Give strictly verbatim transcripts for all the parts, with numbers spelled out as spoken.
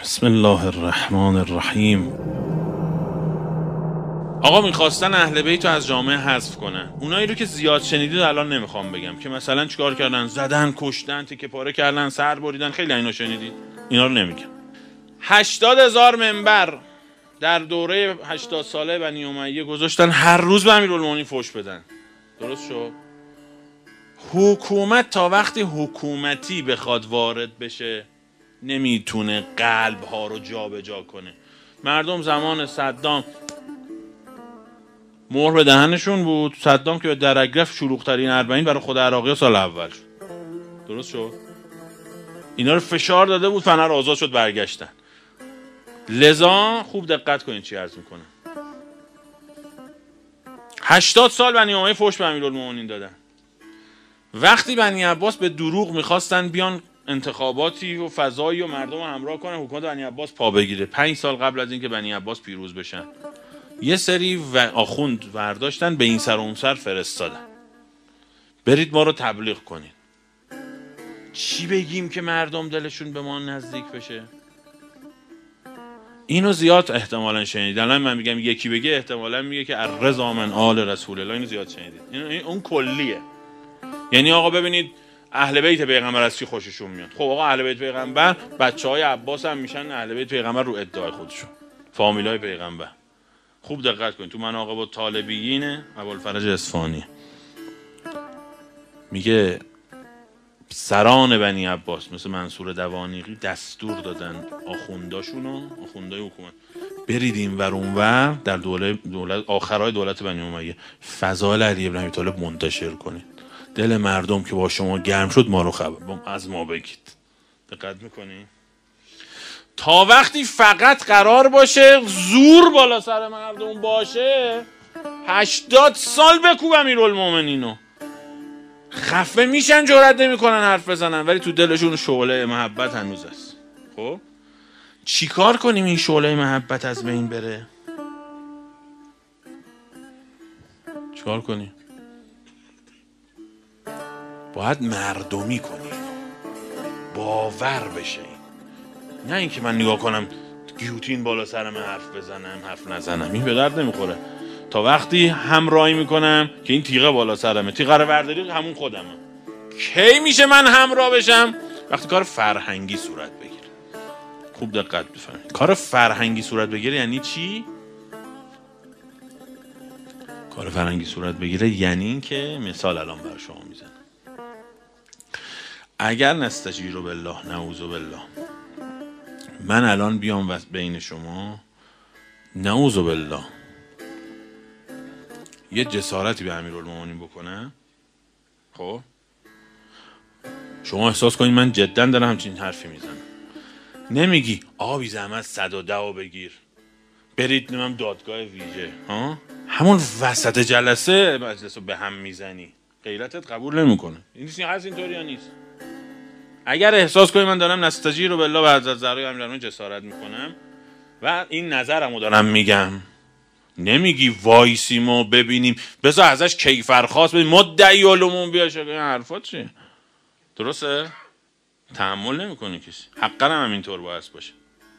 بسم الله الرحمن الرحیم. آقا میخواستن اهل بیت رو از جامعه حذف کنن. اونایی رو که زیاد شنیدید الان نمیخوام بگم که مثلا چیکار کردن، زدن، کشتن، تیکه پاره کردن، سر بریدن، خیلی اینا شنیدید، اینا رو نمیگم. هشتاد هزار منبر در دوره هشتاد ساله بنی امیه گذاشتن هر روز به امیرالمومنین فحش بدن. درست شد؟ حکومت تا وقتی حکومتی بخواد وارد بشه نمیتونه قلب ها رو جا به جا کنه. مردم زمان صدام مهر به دهنشون بود. صدام که به درک رفت شلوغ ترین اربعین برای خود عراقی سال اول شد. درست شد؟ اینا رو فشار داده بود، فنر آزاد شد، برگشتن. لذا خوب دقت کنید چی عرض میکنم. هشتاد سال بنی امیه فحش به امیرالمومنین دادن. وقتی بنی عباس به دروغ میخواستن بیان انتخاباتی و فضایی و مردم رو همراه کنن، حکومت بنی عباس پا بگیره. پنج سال قبل از اینکه بنی عباس پیروز بشن یه سری و آخوند برداشتن به این سر و اون سر فرستادن، برید ما رو تبلیغ کنید. چی بگیم که مردم دلشون به ما نزدیک بشه؟ اینو زیاد احتمالاً شنیدید. الان من میگم یکی بگه احتمالاً میگه که الرضا من آل رسول الله. اینو زیاد شنیدید. این اون کلیه. یعنی آقا ببینید اهل بیت پیغمبر از چی خوششون میاد. خب آقا اهل بیت پیغمبر بچهای عباس هم میشن اهل بیت پیغمبر رو ادعای خودشون، فامیلای پیغمبر. خوب دقت کنید تو مناقب الطالبیین ابوالفرج اصفهانی میگه سران بنی عباس مثل منصور دوانیقی دستور دادن آخونداشونو، آخوندای حکومت، برید این ور اون ور در دولت دولت آخرای دولت بنی امیه فضائل علی بن ابی طالب منتشر کنید. دل مردم که با شما گرم شد ما رو خبر از ما بگید. دقت میکنی؟ تا وقتی فقط قرار باشه زور بالا سر مردم باشه هشتاد سال بکوب امیرالمومنینو. خفه میشن، جرئت نمیکنن حرف بزنن، ولی تو دلشون شعله محبت هنوز است. خب چیکار کنیم این شعله محبت از بین بره؟ چیکار کنیم؟ باید مردمی کنیم، باور بشه. نه اینکه من نگاه کنم گیوتین بالا سرم حرف بزنم حرف نزنم، این به درد نمیخوره. تا وقتی همراهی میکنم که این تیغه بالا سرمه، تیغه رو برداری همون خودمم. کی میشه من همراه بشم؟ وقتی کار فرهنگی صورت بگیره. خوب دقت بفرمایید. کار فرهنگی صورت بگیره یعنی چی؟ کار فرهنگی صورت بگیره یعنی این که مثال الان برای شما میزنم. اگر نستجیر بالله نعوذ بالله من الان بیام و بین شما نعوذ بالله یه جسارتی به امیرالمومنین بکنم، خب شما احساس کنید من جدا دارم همچین حرفی میزنم. نمیگی آقا بی زحمت صد و ده بگیر برید نمیم دادگاه ویژه، ها همون وسط جلسه مجلس رو به هم میزنی، غیرتت قبول نمیکنه. این نیست هست اینطوری یا نیست؟ اگر احساس کنی من دارم نستجیر بالله و حضرت زهرا امیرالمومنین جسارت میکنم و این نظرمو دارم میگم، نمیگی وایسیم و ببینیم بذار ازش کیفرخواست بدیم مدعی علومون بیاش. این حرفات چیه؟ درسته؟ تحمل نمیکنه کسی. حقا هم اینطور باید باشه.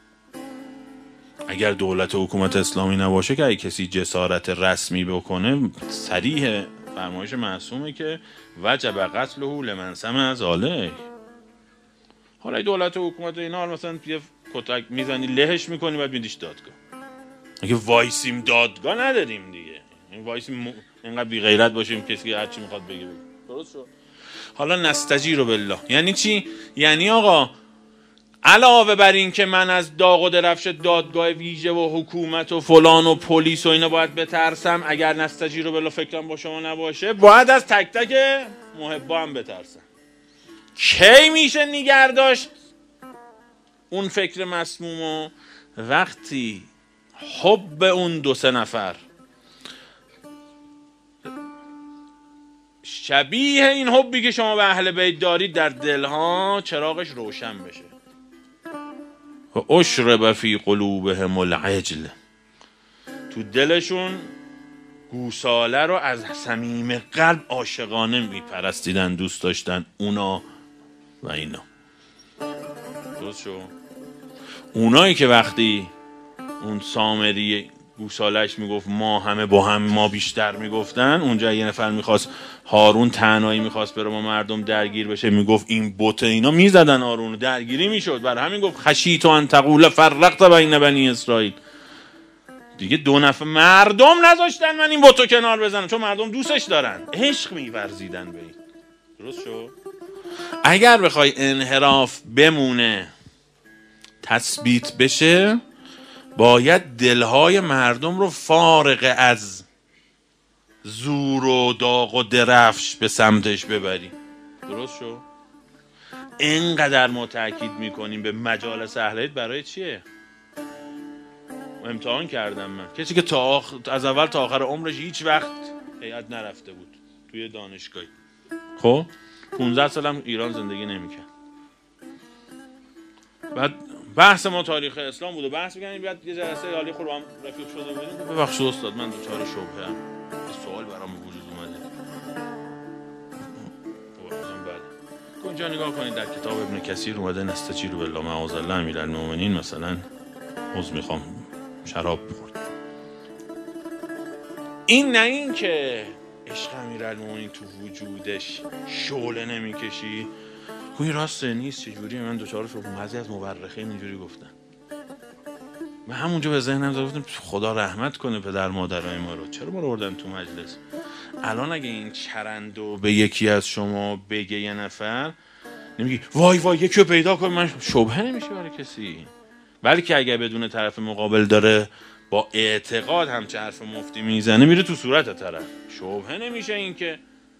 اگر دولت و حکومت اسلامی نباشه که اگه کسی جسارت رسمی بکنه صریح فرمایش معصومه که وجب قتله لمن سمع ذلک. حالا دولت و حکومت و اینا مثلا یه کتک میزنی لهش میکنی بعد میدیش دادگاه. اگه وایسیم دادگاه نداریم دیگه. این وایسیم م... اینقدر بی غیرت باشیم کسی هر چی میخواد بگه بگه. درست شد؟ حالا نستجیر بالله یعنی چی؟ یعنی آقا علاوه بر این که من از داغ و درفش دادگاه ویژه و حکومت و فلان و پلیس و اینا باید بترسم، اگر نستجیر بالله فکرم با شما نباشه باید از تک تک محبا هم بترسم. کی میشه نگرداشت اون فکر مسمومو؟ وقتی حب اون دو سه نفر شبیه این حبی که شما به اهل بیت دارید در دلها چراغش روشن بشه. و اشرب فی قلوبهم العجل، تو دلشون گوساله رو از صمیم قلب عاشقانه میپرستیدن، دوست داشتن اونا و اینا. درست شو؟ اونایی که وقتی اون سامری گوسالش میگفت ما همه با هم ما بیشتر میگفتن، اونجا یه نفر میخواست هارون تنهایی میخواست بره با مردم درگیر بشه میگفت این بوته، اینا میزدن هارون، درگیری میشد. برای همین گفت خشیت ان تقول فرقت بین بنی اسرائیل. دیگه دو نفر مردم نذاشتن من این بوتو کنار بزنم، چون مردم دوستش دارن، عشق میورزیدن به این. درست شد؟ اگر بخوای انحراف بمونه تثبیت بشه، باید دلهای مردم رو فارغ از زور و داغ و درفش به سمتش ببری. درست شد؟ اینقدر ما تاکید میکنیم به مجالس اهل بیت برای چیه؟ امتحان کردم من کسی که تا آخ... از اول تا آخر عمرش هیچ وقت هیئت نرفته بود توی دانشگاهی، خب پونزده سالم ایران زندگی نمیکرد، بعد بحث ما تاریخ اسلام بود و بحث می‌کردیم، بعد یه جلسه عالی خود هم رفیق شده بودیم، ببخشید استاد من دوچار شبهه ام، سوال برام وجود اومده. گفتم بله. اونجا نگاه کنید در کتاب ابن کثیر اومده نستجیر بالله معاذ الله امیرالمومنین مثلا عذر میخوام شراب بخورد. این نه این که عشق امیرالمومنین تو وجودش شعله نمیکشی. این راسته نیست چجوری من دوچار شد. بعضی از مورخین اینجوری گفتن. من همونجا به ذهنم زد گفتم خدا رحمت کنه پدر مادرای ما رو، چرا ما رو بردن تو مجلس؟ الان اگه این چرندو به یکی از شما بگه یه نفر، نمیگی وای وای یکی رو پیدا کن، من شبهه نمیشه برای کسی. بلکه اگه بدون طرف مقابل داره با اعتقاد همچه حرف مفتی میزنه، میره تو صورت طرف، شبهه نمیشه. این که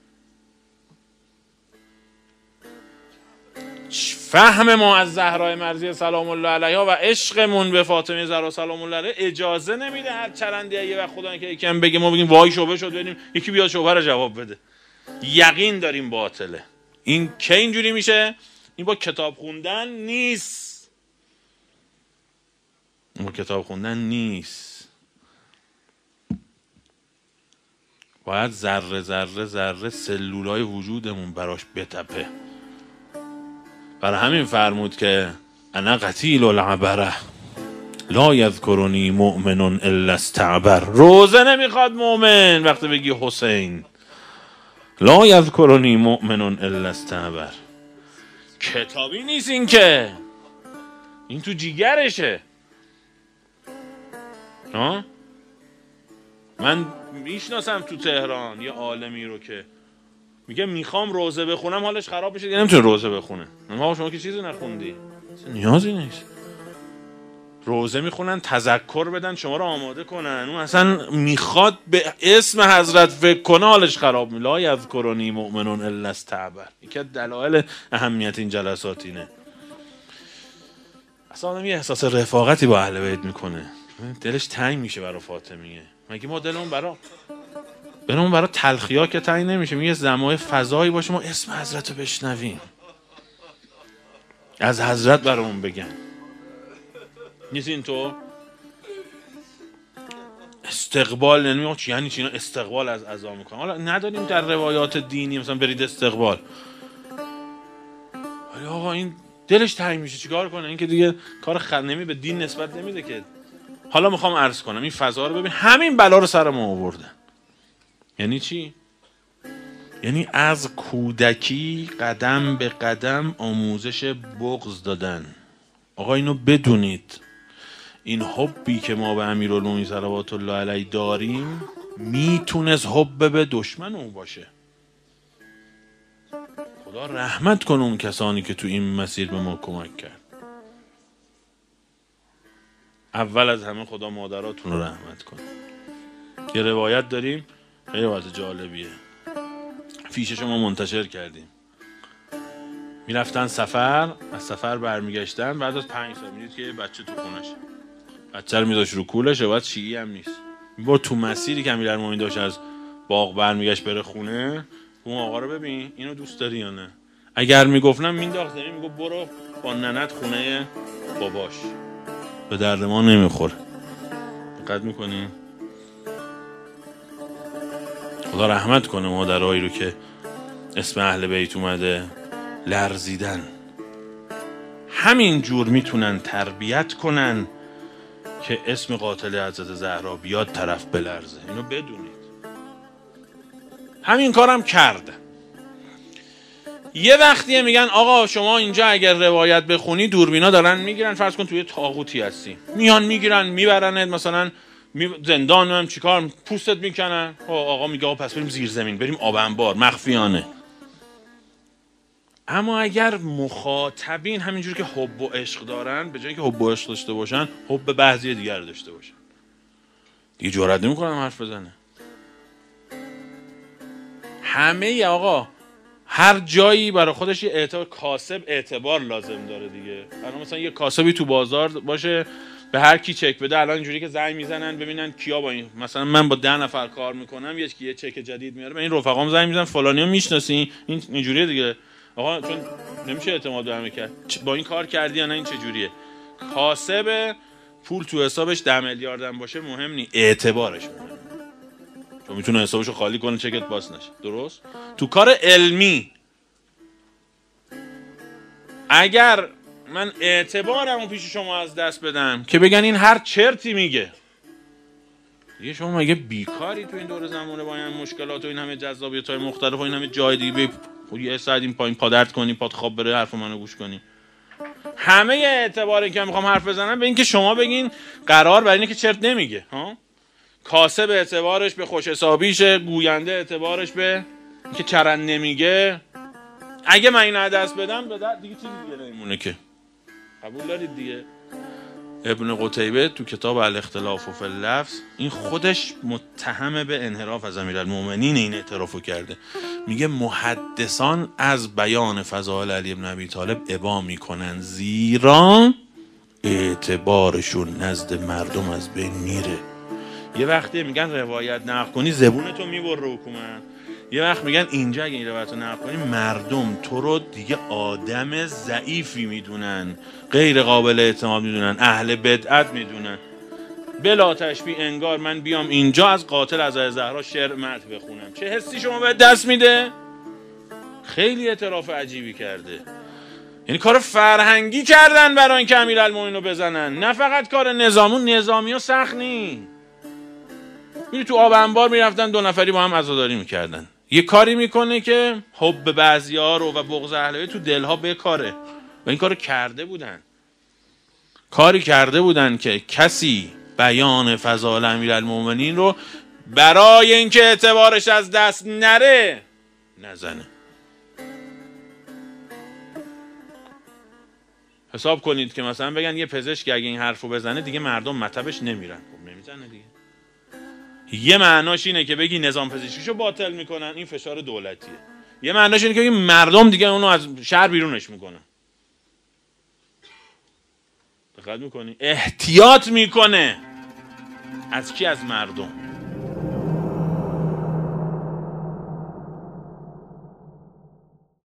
فهم ما از زهرای مرضیه سلام الله علیها و عشقمون به فاطمه زهرا سلام الله علیها اجازه نمیده هر چرندی یه وقت خدا که یکم بگه ما بگیم وای شبهه شد، بریم یکی بیاد شبهه رو جواب بده. یقین داریم باطله. این که اینجوری میشه؟ این با کتاب خوندن نیست. این با کتاب خوندن نیست. باید ذره ذره ذره سلولای وجودمون براش بتپه. برای همین فرمود که انا قتیل العبره لا یذکرنی مؤمن الا استعبر. روزه نمیخواد مؤمن وقتی بگی حسین. لا یذکرنی مؤمن الا استعبر. کتابی نیست این که، این تو جیگرشه. ها؟ من میشناسم تو تهران یه عالمی رو که میگه میخوام روزه بخونم حالش خراب بشه، دیگه نمیتونه روزه بخونه. ما شما که چیزی نخوندی، نیازی نیست. روزه میخونن تذکر بدن شما رو آماده کنن، اون اصلا میخواد به اسم حضرت فکر کنه حالش خراب میشه. لا یذکرنی مؤمن الا استعبر. یکی از دلایل اهمیت این جلسات اینه. اصلا آدم یه احساس رفاقتی با اهل بیت میکنه، دلش تنگ میشه برای فاطمیه. مگه ما دلمون برا برامون برای تلخیا که تنگ نمیشه؟ میگه زمای فضایی باشه ما اسم حضرت رو بشنویم، از حضرت برامون بگن. نیست این تو استقبال نمیگم چی یعنی چی؟ استقبال از عزا میکنن. حالا نداریم در روایات دینی مثلا برید استقبال، ولی آقا این دلش تنگ میشه چیکار کنه؟ این که دیگه کار خدمتی به دین نسبت نمیده که. حالا میخوام عرض کنم این فضا رو ببین، همین بلا رو سر ما آوردن. یعنی چی؟ یعنی از کودکی قدم به قدم آموزش بغض دادن. آقا اینو بدونید، این حبی که ما به امیرالمومنین صلوات الله علیه داریم میتونست حب به دشمن اون باشه. خدا رحمت کنه اون کسانی که تو این مسیر به ما کمک کرد. اول از همه خدا مادراتون رو رحمت کنه. یه روایت داریم خیلی روایت جالبیه، فیشش ما منتشر کردیم. میرفتن سفر، از سفر برمیگشتن، بعد از پنج سال میدید که بچه تو خونش، بچه رو میذاش رو کولش، بعد شیعی هم نیست، میبرد تو مسیری که امیرالمومنین داشت از باغ برمیگشت بره خونه، اون آقا رو ببین اینو دوست داری یا نه. اگر میگفتم مینداخت زمین، میگفت برو با ننت خونه باباش، به درد ما نمیخوره. دقت میکنی؟ خدا رحمت کنه مادرایی رو که اسم اهل بیت اومده لرزیدن. همین جور میتونن تربیت کنن که اسم قاتل حضرت زهرا بیاد طرف بلرزه. اینو بدونید. همین کارم کرده. یه وقتیه میگن آقا شما اینجا اگر روایت بخونی دوربینا دارن میگیرن، فرض کن توی طاغوتی هستی، میان میگیرن میبرنت مثلا می زندان، هم چیکار، پوستت میکنن. آقا میگه آقا پس بریم زیر زمین، بریم آب انبار مخفیانه. اما اگر مخاطبین همینجور که حب و عشق دارن، به جای که حب و عشق داشته باشن حب بعضی دیگر داشته باشن، دیگه جرئت نمیکنن حرف بزنه. همه آقا هر جایی برای خودش یه اعتبار، کاسب اعتبار لازم داره دیگه. الان مثلا یه کاسبی تو بازار باشه به هر کی چک بده، الان اینجوری که زنگ میزنن ببینن کیا با این، مثلا من با ده نفر کار میکنم، یکی یه چک جدید میاره، به این رفقام زنگ میزنن فلانیو میشناسی، این اینجوریه دیگه. آقا چون نمیشه اعتماد به همه کرد، با این کار کردی یا نه، این چه جوریه. کاسب پول تو حسابش ده میلیاردم باشه مهم نی، اعتبارش مهمه، چون میتونه حسابشو خالی کنه چکت باز نشه. درست؟ تو کار علمی اگر من اعتبارمو پیش شما از دست بدم که بگن این هر چرتی میگه، دیگه شما مگه بیکاری تو این دور زمانه با این مشکلات و این همه جذابیت‌های مختلف و این همه جای دیگه یه ساعت این پایین پادرت کنی، پات خواب بره، حرف منو گوش کنی؟ همه اعتباری که میخوام حرف بزنم به این که شما بگین قرار بر اینه که چرت نمیگه. ها، کاسب اعتبارش به خوش حسابیشه، گوینده اعتبارش به که چرند نمیگه. اگه من این دست بدم به دیگه چیزی دیگه نمیمونه که. قبول دارید دیگه؟ ابن قتیبه تو کتاب الاختلاف فی اللفظ این خودش متهم به انحراف از امیرالمومنین این اعترافو کرده. میگه محدثان از بیان فضائل علی بن ابی طالب ابا میکنن زیرا اعتبارشون نزد مردم از بین میره. یه وقتی میگن روایت نقل کنی زبونتو میبره حکومت، یه وقت میگن اینجا اگه این روایت رو نقل کنی مردم تو رو دیگه آدم ضعیفی میدونن، غیر قابل اعتماد میدونن، اهل بدعت میدونن. بلا تشبیه انگار من بیام اینجا از قاتل حضرت زهرا شعر مدح بخونم، چه حسی شما به دست میده؟ خیلی اعتراف عجیبی کرده. یعنی کار فرهنگی کردن برای اینکه امیرالمومنین رو بزنن، نه فقط کار نظامون. نظامی ها سخت نی، میری تو آب انبار میرفتن دو نفری با هم عزاداری میکردن. یه کاری میکنه که حب بعضیا رو و بغض اهل بیت تو دلها بکاره و این کارو کرده بودن. کاری کرده بودن که کسی بیان فضائل امیرالمومنین رو برای اینکه اعتبارش از دست نره نزنه. حساب کنید که مثلا بگن یه پزشک اگه این حرفو بزنه دیگه مردم مطبش نمیرن. خب نمیزنه دیگه. یه معناش اینه که بگی نظام پزشکیشو باطل میکنن، این فشار دولتیه. یه معناش اینه که بگی مردم دیگه اونو از شهر بیرونش میکنن. دقت میکنی؟ احتیاط میکنه. از کی؟ از مردم.